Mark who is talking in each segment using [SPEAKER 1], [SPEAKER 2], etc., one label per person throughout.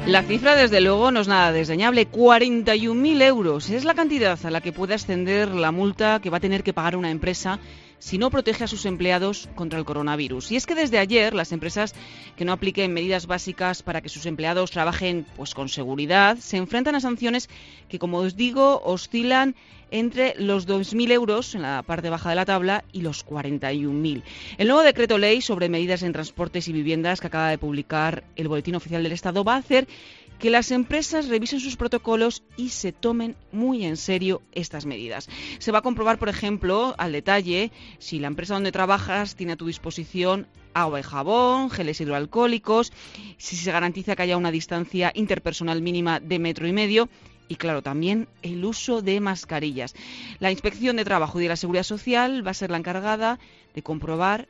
[SPEAKER 1] La cifra, desde luego, no es nada desdeñable. 41.000 euros es la cantidad a la que puede ascender la multa que va a tener que pagar una empresa si no protege a sus empleados contra el coronavirus. Y es que desde ayer las empresas que no apliquen medidas básicas para que sus empleados trabajen con seguridad se enfrentan a sanciones que, como os digo, oscilan entre los 2.000 euros en la parte baja de la tabla y los 41.000. El nuevo decreto ley sobre medidas en transportes y viviendas que acaba de publicar el Boletín Oficial del Estado va a hacer que las empresas revisen sus protocolos y se tomen muy en serio estas medidas. Se va a comprobar, por ejemplo, al detalle, si la empresa donde trabajas tiene a tu disposición agua y jabón, geles hidroalcohólicos, si se garantiza que haya una distancia interpersonal mínima de 1,5 metros y, claro, también el uso de mascarillas. La Inspección de Trabajo y de la Seguridad Social va a ser la encargada de comprobar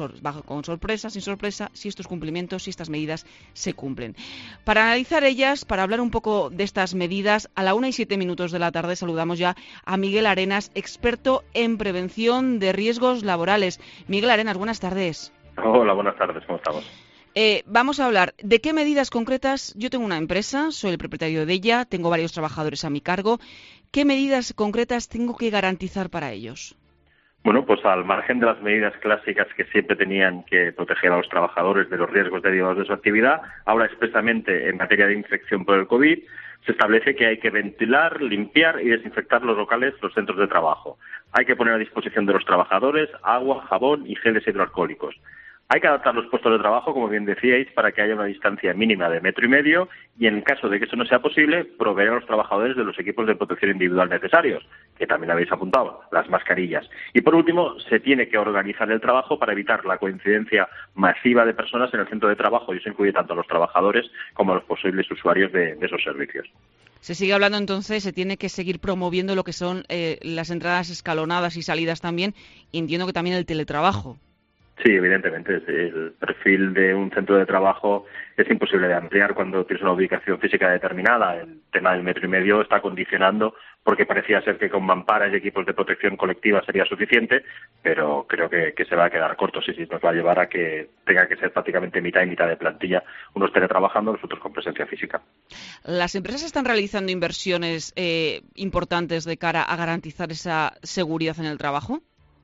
[SPEAKER 1] con sorpresa, sin sorpresa, si estos cumplimientos, si estas medidas se cumplen. Para analizar ellas, para hablar un poco de estas medidas, a la 1:07 de la tarde saludamos ya a Miguel Arenas, experto en prevención de riesgos laborales. Miguel Arenas, buenas tardes.
[SPEAKER 2] Hola, buenas tardes, ¿cómo estamos?
[SPEAKER 1] Vamos a hablar de qué medidas concretas. Yo tengo una empresa, soy el propietario de ella, tengo varios trabajadores a mi cargo. ¿Qué medidas concretas tengo que garantizar para ellos?
[SPEAKER 2] Bueno, pues al margen de las medidas clásicas que siempre tenían que proteger a los trabajadores de los riesgos derivados de su actividad, ahora expresamente en materia de infección por el COVID, se establece que hay que ventilar, limpiar y desinfectar los locales, los centros de trabajo. Hay que poner a disposición de los trabajadores agua, jabón y geles hidroalcohólicos. Hay que adaptar los puestos de trabajo, como bien decíais, para que haya una distancia mínima de 1,5 metros y, en caso de que eso no sea posible, proveer a los trabajadores de los equipos de protección individual necesarios, que también habéis apuntado, las mascarillas. Y, por último, se tiene que organizar el trabajo para evitar la coincidencia masiva de personas en el centro de trabajo, y eso incluye tanto a los trabajadores como a los posibles usuarios de esos servicios.
[SPEAKER 1] Se sigue hablando, entonces, se tiene que seguir promoviendo lo que son las entradas escalonadas y salidas también, y entiendo que también el teletrabajo.
[SPEAKER 2] Sí, evidentemente. El perfil de un centro de trabajo es imposible de ampliar cuando tienes una ubicación física determinada. El tema del 1,5 metros está condicionando, porque parecía ser que con mamparas y equipos de protección colectiva sería suficiente, pero creo que se va a quedar corto. Sí, nos va a llevar a que tenga que ser prácticamente mitad y mitad de plantilla, unos teletrabajando, los otros con presencia física.
[SPEAKER 1] ¿Las empresas están realizando inversiones importantes de cara a garantizar esa seguridad en el trabajo?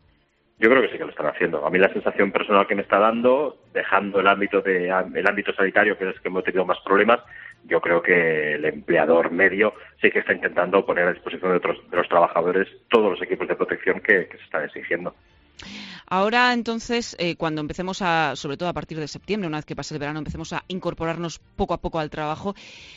[SPEAKER 2] Yo creo que sí que lo están haciendo. A mí la sensación personal que me está dando, dejando el ámbito sanitario, que es el que hemos tenido más problemas, yo creo que el empleador medio sí que está intentando poner a disposición de los trabajadores todos los equipos de protección que se están exigiendo.
[SPEAKER 1] Ahora, entonces, cuando empecemos sobre todo a partir de septiembre, una vez que pase el verano, empecemos a incorporarnos poco a poco al trabajo,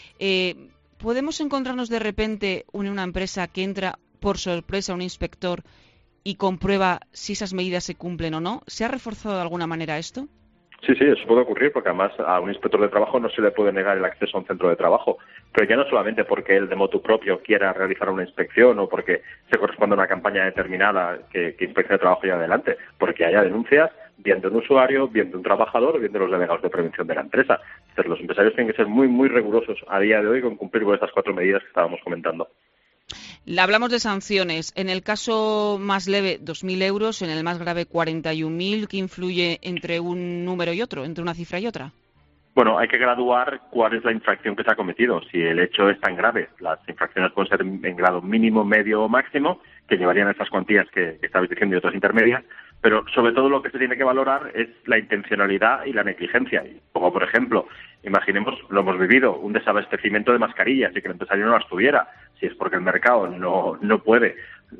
[SPEAKER 1] ¿podemos encontrarnos de repente en una empresa que entra por sorpresa un inspector y comprueba si esas medidas se cumplen o no? ¿Se ha reforzado de alguna manera esto?
[SPEAKER 2] Sí, eso puede ocurrir, porque además a un inspector de trabajo no se le puede negar el acceso a un centro de trabajo, pero ya no solamente porque él de motu propio quiera realizar una inspección o porque se corresponde a una campaña determinada que Inspección de Trabajo lleva adelante, porque haya denuncias bien de un usuario, bien de un trabajador, bien de los delegados de prevención de la empresa. Entonces los empresarios tienen que ser muy, muy rigurosos a día de hoy con cumplir con estas 4 medidas que estábamos comentando.
[SPEAKER 1] Hablamos de sanciones. En el caso más leve, 2.000 euros. En el más grave, 41.000. ¿Qué influye entre un número y otro, entre una cifra y otra?
[SPEAKER 2] Bueno, hay que graduar cuál es la infracción que se ha cometido. Si el hecho es tan grave, las infracciones pueden ser en grado mínimo, medio o máximo, que llevarían a estas cuantías que estabais diciendo y otras intermedias, pero sobre todo lo que se tiene que valorar es la intencionalidad y la negligencia. Como, por ejemplo, imaginemos, lo hemos vivido, un desabastecimiento de mascarillas y que el empresario no las tuviera. Si es porque el mercado no puede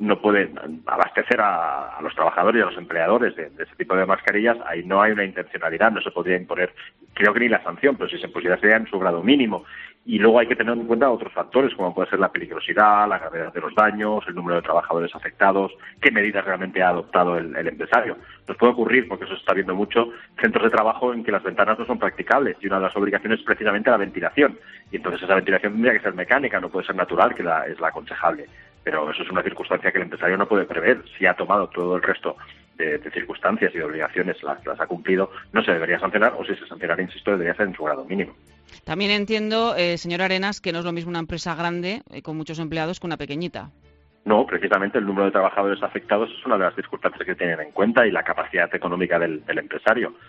[SPEAKER 2] abastecer a los trabajadores y a los empleadores de ese tipo de mascarillas, ahí no hay una intencionalidad, no se podría imponer, creo que ni la sanción, pero si se pusiera sería en su grado mínimo. Y luego hay que tener en cuenta otros factores, como puede ser la peligrosidad, la gravedad de los daños, el número de trabajadores afectados, qué medidas realmente ha adoptado el empresario. Nos puede ocurrir, porque eso se está viendo mucho, centros de trabajo en que las ventanas no son practicables y una de las obligaciones es precisamente la ventilación. Y entonces esa ventilación tendría que ser mecánica, no puede ser natural, que es la aconsejable. Pero eso es una circunstancia que el empresario no puede prever. Si ha tomado todo el resto de circunstancias y de obligaciones, las ha cumplido, no se debería sancionar, o si se sancionara, insisto, debería ser en su grado mínimo.
[SPEAKER 1] También entiendo, señor Arenas, que no es lo mismo una empresa grande con muchos empleados que una pequeñita.
[SPEAKER 2] No, precisamente el número de trabajadores afectados es una de las circunstancias que tienen en cuenta y la capacidad económica del empresario.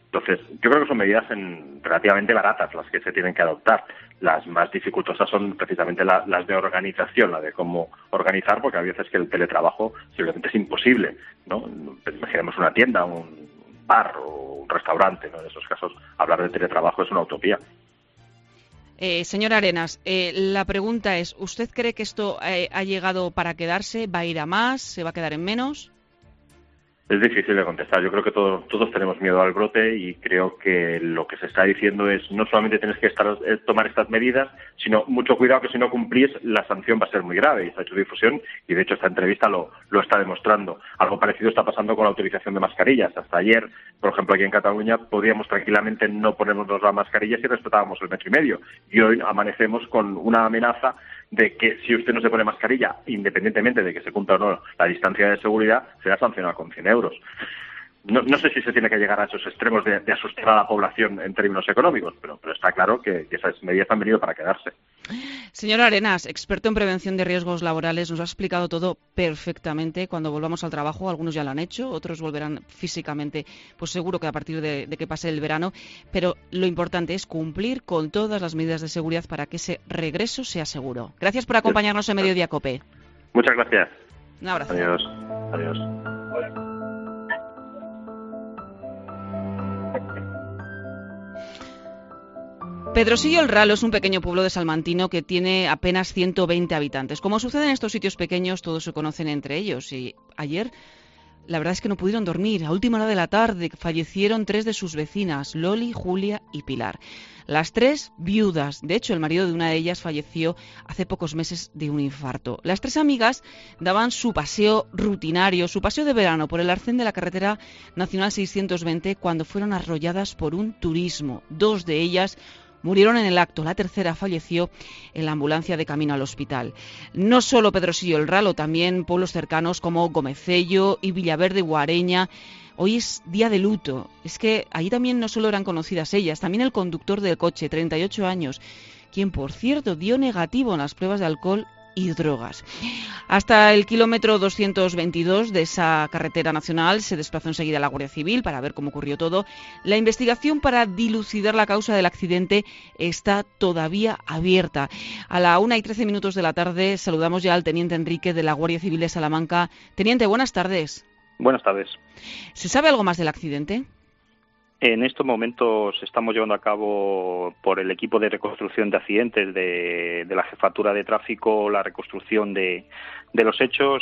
[SPEAKER 2] Entonces, yo creo que son medidas relativamente baratas las que se tienen que adoptar. Las más dificultosas son precisamente las de organización, la de cómo organizar, porque hay veces que el teletrabajo simplemente es imposible, ¿no? Imaginemos una tienda, un bar o un restaurante, ¿no? En esos casos, hablar de teletrabajo es una utopía.
[SPEAKER 1] Señor Arenas, la pregunta es, ¿usted cree que esto ha llegado para quedarse? ¿Va a ir a más? ¿Se va a quedar en menos?
[SPEAKER 2] Es difícil de contestar. Yo creo que todos tenemos miedo al brote y creo que lo que se está diciendo es no solamente tienes que tomar estas medidas, sino mucho cuidado que si no cumplís la sanción va a ser muy grave. Y se ha hecho difusión y de hecho esta entrevista lo está demostrando. Algo parecido está pasando con la utilización de mascarillas. Hasta ayer, por ejemplo, aquí en Cataluña podíamos tranquilamente no ponernos las mascarillas si respetábamos el 1,5 metros. Y hoy amanecemos con una amenaza de que si usted no se pone mascarilla, independientemente de que se cumpla o no la distancia de seguridad, será sancionado con 100 euros. No sé si se tiene que llegar a esos extremos de asustar a la población en términos económicos, pero está claro que esas medidas han venido para quedarse.
[SPEAKER 1] Señor Arenas, experto en prevención de riesgos laborales, nos ha explicado todo perfectamente. Cuando volvamos al trabajo, algunos ya lo han hecho, otros volverán físicamente, pues seguro que a partir de que pase el verano. Pero lo importante es cumplir con todas las medidas de seguridad para que ese regreso sea seguro. Gracias por acompañarnos en Mediodía COPE.
[SPEAKER 2] Muchas gracias.
[SPEAKER 1] Un abrazo.
[SPEAKER 2] Adiós. Adiós.
[SPEAKER 1] Pedrosillo el Ralo es un pequeño pueblo de Salmantino que tiene apenas 120 habitantes. Como sucede en estos sitios pequeños, todos se conocen entre ellos. Y ayer, la verdad es que no pudieron dormir. A última hora de la tarde fallecieron 3 de sus vecinas, Loli, Julia y Pilar. Las 3 viudas. De hecho, el marido de una de ellas falleció hace pocos meses de un infarto. Las 3 amigas daban su paseo rutinario, su paseo de verano por el arcén de la carretera nacional 620 cuando fueron arrolladas por un turismo. 2 de ellas murieron en el acto, la tercera falleció en la ambulancia de camino al hospital. No solo Pedrosillo el Ralo, también pueblos cercanos como Gomecello y Villaverde Guareña. Hoy es día de luto. Es que allí también no solo eran conocidas ellas, también el conductor del coche, 38 años, quien por cierto dio negativo en las pruebas de alcohol y drogas. Hasta el kilómetro 222 de esa carretera nacional se desplazó enseguida la Guardia Civil para ver cómo ocurrió todo. La investigación para dilucidar la causa del accidente está todavía abierta. A la 1:13 de la tarde saludamos ya al teniente Enrique de la Guardia Civil de Salamanca. Teniente, buenas tardes.
[SPEAKER 3] Buenas tardes.
[SPEAKER 1] ¿Se sabe algo más del accidente?
[SPEAKER 3] En estos momentos estamos llevando a cabo por el equipo de reconstrucción de accidentes de la Jefatura de Tráfico la reconstrucción de los hechos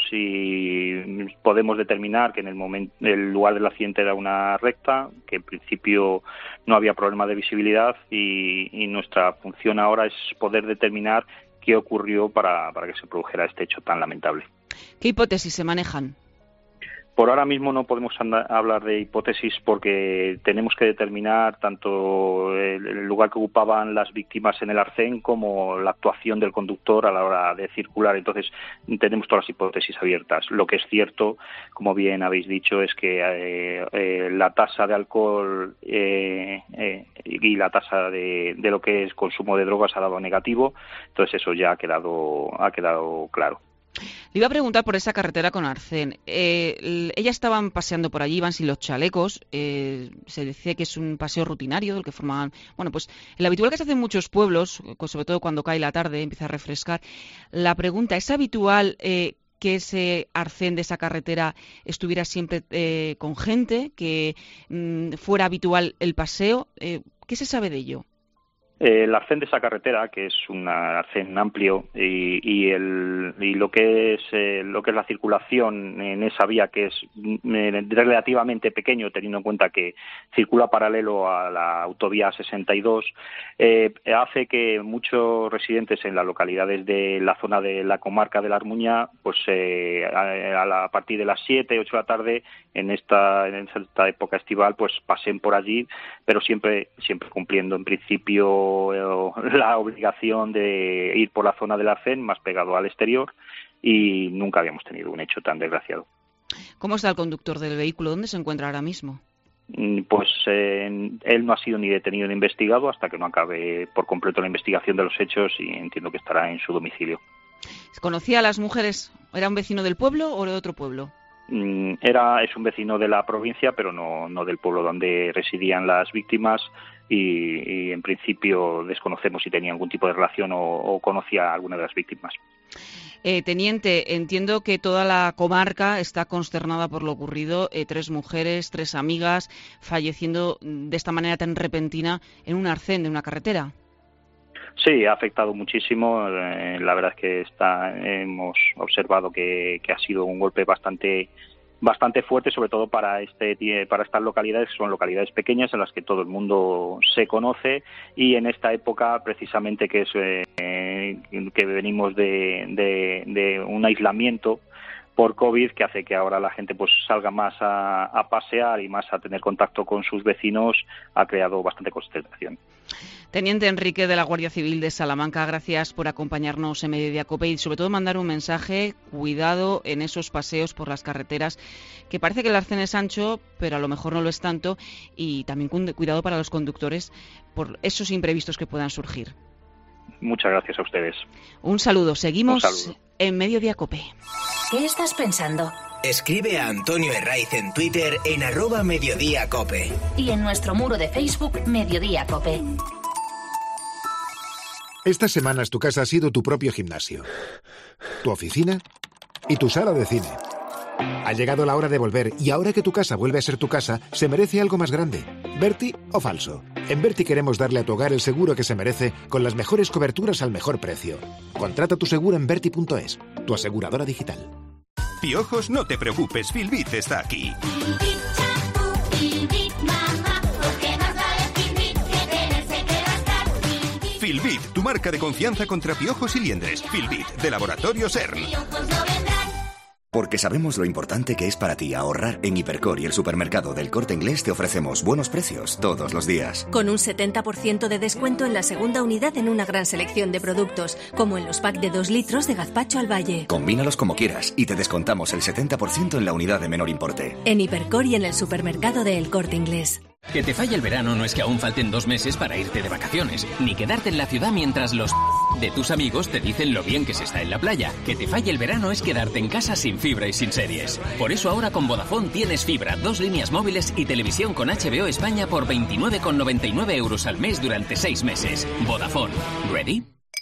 [SPEAKER 3] y podemos determinar que el lugar del accidente era una recta, que en principio no había problema de visibilidad y nuestra función ahora es poder determinar qué ocurrió para que se produjera este hecho tan lamentable.
[SPEAKER 1] ¿Qué hipótesis se manejan?
[SPEAKER 3] Por ahora mismo no podemos hablar de hipótesis porque tenemos que determinar tanto el lugar que ocupaban las víctimas en el arcén como la actuación del conductor a la hora de circular. Entonces tenemos todas las hipótesis abiertas. Lo que es cierto, como bien habéis dicho, es que la tasa de alcohol y la tasa de lo que es consumo de drogas ha dado negativo. Entonces eso ya ha quedado claro.
[SPEAKER 1] Le iba a preguntar por esa carretera con arcén. Ellas estaban paseando por allí, iban sin los chalecos. Se dice que es un paseo rutinario del que formaban. Bueno, pues el habitual que se hace en muchos pueblos, sobre todo cuando cae la tarde, empieza a refrescar. La pregunta, ¿es habitual que ese arcén de esa carretera estuviera siempre con gente, que fuera habitual el paseo? ¿Qué se sabe de ello?
[SPEAKER 3] El arcén de esa carretera, que es un arcén amplio, y lo que es la circulación en esa vía, que es relativamente pequeño, teniendo en cuenta que circula paralelo a la autovía 62, hace que muchos residentes en las localidades de la zona de la comarca de la Armuña, pues a partir de las 7, 8 de la tarde, en esta época estival, pues pasen por allí, pero siempre cumpliendo en principio la obligación de ir por la zona del arcén más pegado al exterior, y nunca habíamos tenido un hecho tan desgraciado.
[SPEAKER 1] ¿Cómo está el conductor del vehículo? ¿Dónde se encuentra ahora mismo?
[SPEAKER 3] Pues él no ha sido ni detenido ni investigado hasta que no acabe por completo la investigación de los hechos, y entiendo que estará en su domicilio.
[SPEAKER 1] ¿Conocía a las mujeres? ¿Era un vecino del pueblo o de otro pueblo?
[SPEAKER 3] es un vecino de la provincia, pero no del pueblo donde residían las víctimas, y en principio desconocemos si tenía algún tipo de relación o conocía a alguna de las víctimas.
[SPEAKER 1] Teniente, entiendo que toda la comarca está consternada por lo ocurrido. 3 mujeres, 3 amigas falleciendo de esta manera tan repentina en un arcén de una carretera.
[SPEAKER 3] Sí, ha afectado muchísimo. La verdad es que hemos observado que ha sido un golpe bastante fuerte, sobre todo para estas localidades, que son localidades pequeñas en las que todo el mundo se conoce, y en esta época precisamente que venimos de un aislamiento por COVID, que hace que ahora la gente pues salga más a pasear y más a tener contacto con sus vecinos, ha creado bastante consternación.
[SPEAKER 1] Teniente Enrique de la Guardia Civil de Salamanca, gracias por acompañarnos en Mediodía COPE y sobre todo mandar un mensaje: cuidado en esos paseos por las carreteras, que parece que el arcén es ancho, pero a lo mejor no lo es tanto, y también cuidado para los conductores por esos imprevistos que puedan surgir.
[SPEAKER 3] Muchas gracias a ustedes.
[SPEAKER 1] Un saludo. Seguimos en Mediodía COPE.
[SPEAKER 4] ¿Qué estás pensando?
[SPEAKER 5] Escribe a Antonio Herraiz en Twitter en @mediodíacope.
[SPEAKER 4] Y en nuestro muro de Facebook, Mediodía COPE.
[SPEAKER 6] Estas semanas tu casa ha sido tu propio gimnasio, tu oficina y tu sala de cine. Ha llegado la hora de volver, y ahora que tu casa vuelve a ser tu casa, se merece algo más grande. ¿Berti o falso? En Berti queremos darle a tu hogar el seguro que se merece, con las mejores coberturas al mejor precio. Contrata tu seguro en Berti.es, tu aseguradora digital.
[SPEAKER 7] Piojos, no te preocupes, Filbit está aquí. Filbit, tu marca de confianza contra piojos y liendres. Filbit, de Laboratorio CERN.
[SPEAKER 8] Porque sabemos lo importante que es para ti ahorrar. En Hipercor y el supermercado del Corte Inglés te ofrecemos buenos precios todos los días.
[SPEAKER 9] Con un 70% de descuento en la segunda unidad en una gran selección de productos, como en los packs de 2 litros de gazpacho al valle.
[SPEAKER 8] Combínalos como quieras y te descontamos el 70% en la unidad de menor importe.
[SPEAKER 9] En Hipercor y en el supermercado de El Corte Inglés.
[SPEAKER 10] Que te falle el verano no es que aún falten 2 meses para irte de vacaciones, ni quedarte en la ciudad mientras los de tus amigos te dicen lo bien que se está en la playa. Que te falle el verano es quedarte en casa sin fibra y sin series. Por eso ahora con Vodafone tienes fibra, 2 líneas móviles y televisión con HBO España por 29,99 euros al mes durante 6 meses. Vodafone. ¿Ready?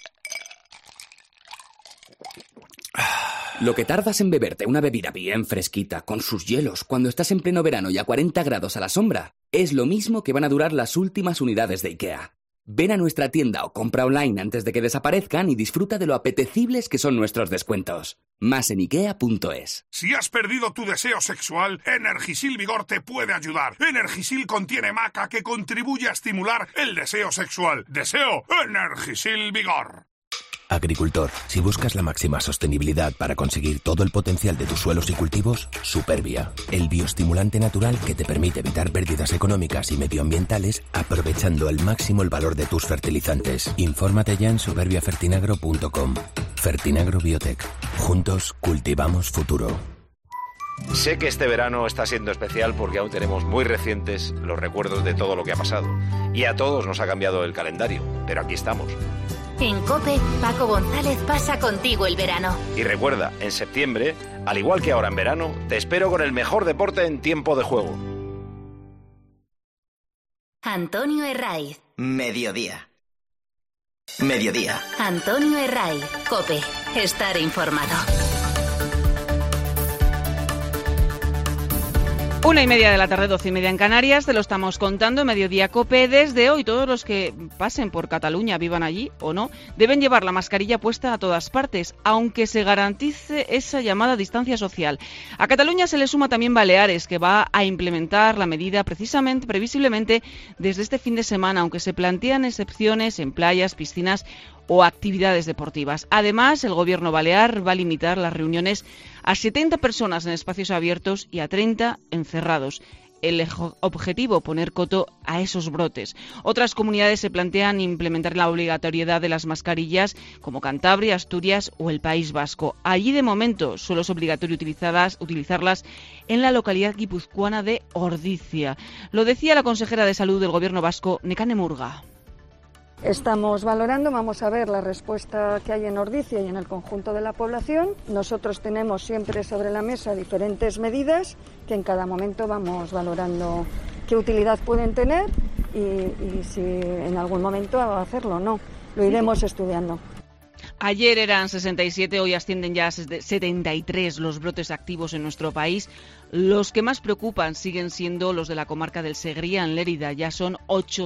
[SPEAKER 11] Lo que tardas en beberte una bebida bien fresquita, con sus hielos, cuando estás en pleno verano y a 40 grados a la sombra, es lo mismo que van a durar las últimas unidades de IKEA. Ven a nuestra tienda o compra online antes de que desaparezcan y disfruta de lo apetecibles que son nuestros descuentos. Más en Ikea.es.
[SPEAKER 12] Si has perdido tu deseo sexual, Energisil Vigor te puede ayudar. Energisil contiene maca que contribuye a estimular el deseo sexual. Deseo Energisil Vigor.
[SPEAKER 13] Agricultor, si buscas la máxima sostenibilidad para conseguir todo el potencial de tus suelos y cultivos, Supervia, el bioestimulante natural que te permite evitar pérdidas económicas y medioambientales aprovechando al máximo el valor de tus fertilizantes. Infórmate ya en superviafertinagro.com. Fertinagro Biotech. Juntos cultivamos futuro.
[SPEAKER 14] Sé que este verano está siendo especial porque aún tenemos muy recientes los recuerdos de todo lo que ha pasado. Y a todos nos ha cambiado el calendario, pero aquí estamos.
[SPEAKER 4] En COPE, Paco González pasa contigo el verano.
[SPEAKER 14] Y recuerda, en septiembre, al igual que ahora en verano, te espero con el mejor deporte en tiempo de juego.
[SPEAKER 4] Antonio Herraiz.
[SPEAKER 5] Mediodía. Mediodía.
[SPEAKER 4] Antonio Herraiz. COPE. Estar informado.
[SPEAKER 1] 1:30 de la tarde, 12:30 en Canarias. Te lo estamos contando en Mediodía COPE. Desde hoy, todos los que pasen por Cataluña, vivan allí o no, deben llevar la mascarilla puesta a todas partes, aunque se garantice esa llamada distancia social. A Cataluña se le suma también Baleares, que va a implementar la medida previsiblemente desde este fin de semana, aunque se plantean excepciones en playas, piscinas o actividades deportivas. Además, el gobierno balear va a limitar las reuniones a 70 personas en espacios abiertos y a 30 encerrados. El objetivo, poner coto a esos brotes. Otras comunidades se plantean implementar la obligatoriedad de las mascarillas, como Cantabria, Asturias o el País Vasco. Allí, de momento, solo es obligatorio utilizarlas en la localidad guipuzcoana de Ordizia. Lo decía la consejera de Salud del gobierno vasco, Nekane Murga.
[SPEAKER 15] Estamos valorando, vamos a ver la respuesta que hay en Ordizia y en el conjunto de la población. Nosotros tenemos siempre sobre la mesa diferentes medidas que en cada momento vamos valorando qué utilidad pueden tener y si en algún momento hacerlo o no. Lo iremos estudiando.
[SPEAKER 1] Ayer eran 67, hoy ascienden ya a 73 los brotes activos en nuestro país. Los que más preocupan siguen siendo los de la comarca del Segriá, en Lérida. Ya son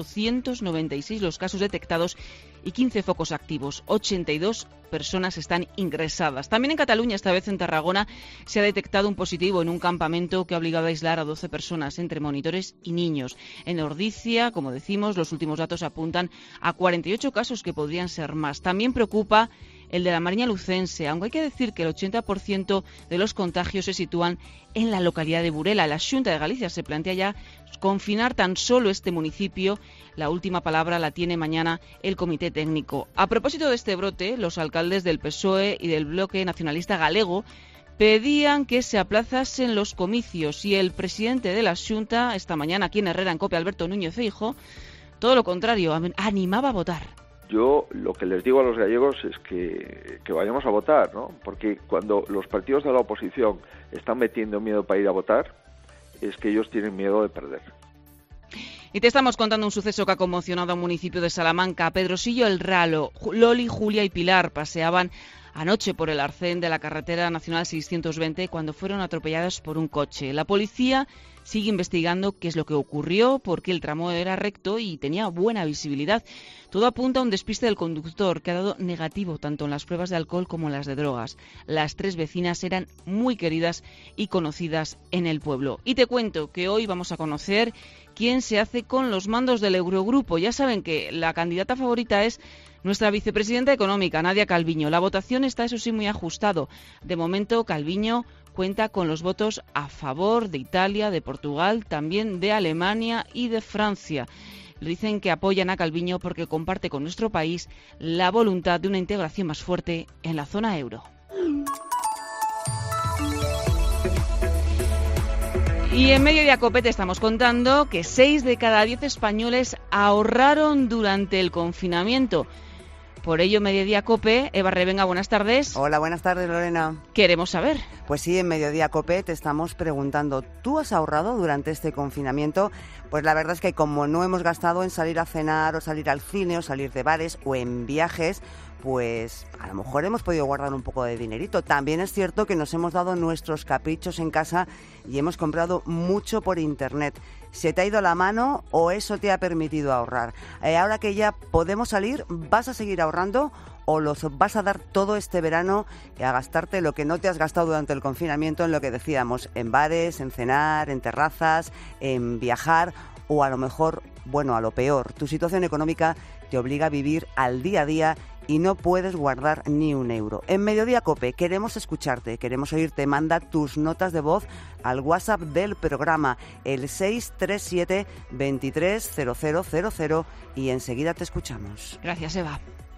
[SPEAKER 1] 896 los casos detectados y 15 focos activos. 82 personas están ingresadas. También en Cataluña, esta vez en Tarragona, se ha detectado un positivo en un campamento que ha obligado a aislar a 12 personas, entre monitores y niños. En Ordizia, como decimos, los últimos datos apuntan a 48 casos, que podrían ser más. También preocupa el de la Mariña Lucense, aunque hay que decir que el 80% de los contagios se sitúan en la localidad de Burela. La Xunta de Galicia se plantea ya confinar tan solo este municipio. La última palabra la tiene mañana el Comité Técnico. A propósito de este brote, los alcaldes del PSOE y del Bloque Nacionalista Galego pedían que se aplazasen los comicios, y el presidente de la Xunta, esta mañana aquí en Herrera en COPE, Alberto Núñez Feijóo, todo lo contrario, animaba a votar.
[SPEAKER 16] Yo lo que les digo a los gallegos es que vayamos a votar, ¿no? Porque cuando los partidos de la oposición están metiendo miedo para ir a votar, es que ellos tienen miedo de perder.
[SPEAKER 1] Y te estamos contando un suceso que ha conmocionado a un municipio de Salamanca. Pedrosillo el Ralo, Loli, Julia y Pilar paseaban anoche por el arcén de la carretera nacional 620 cuando fueron atropelladas por un coche. La policía sigue investigando qué es lo que ocurrió, porque el tramo era recto y tenía buena visibilidad. Todo apunta a un despiste del conductor, que ha dado negativo tanto en las pruebas de alcohol como en las de drogas. Las tres vecinas eran muy queridas y conocidas en el pueblo. Y te cuento que hoy vamos a conocer quién se hace con los mandos del Eurogrupo. Ya saben que la candidata favorita es nuestra vicepresidenta económica, Nadia Calviño. La votación está, eso sí, muy ajustado. De momento, Calviño cuenta con los votos a favor de Italia, de Portugal, también de Alemania y de Francia. Le dicen que apoyan a Calviño porque comparte con nuestro país la voluntad de una integración más fuerte en la zona euro. Y en Mediodía COPE te estamos contando que 6 de cada 10 españoles ahorraron durante el confinamiento. Por ello, Mediodía COPE, Eva Revenga, buenas tardes.
[SPEAKER 17] Hola, buenas tardes, Lorena.
[SPEAKER 1] Queremos saber.
[SPEAKER 17] Pues sí, en Mediodía COPE te estamos preguntando, ¿tú has ahorrado durante este confinamiento? Pues la verdad es que como no hemos gastado en salir a cenar o salir al cine o salir de bares o en viajes, pues a lo mejor hemos podido guardar un poco de dinerito. También es cierto que nos hemos dado nuestros caprichos en casa y hemos comprado mucho por internet. ¿Se te ha ido la mano o eso te ha permitido ahorrar? Ahora que ya podemos salir, ¿vas a seguir ahorrando o los vas a dar todo este verano a gastarte lo que no te has gastado durante el confinamiento en lo que decíamos, en bares, en cenar, en terrazas, en viajar o a lo mejor, bueno, a lo peor, tu situación económica te obliga a vivir al día a día y no puedes guardar ni un euro? En Mediodía COPE queremos escucharte, queremos oírte. Manda tus notas de voz al WhatsApp del programa, el 637 230000, y enseguida te escuchamos.
[SPEAKER 1] Gracias, Eva.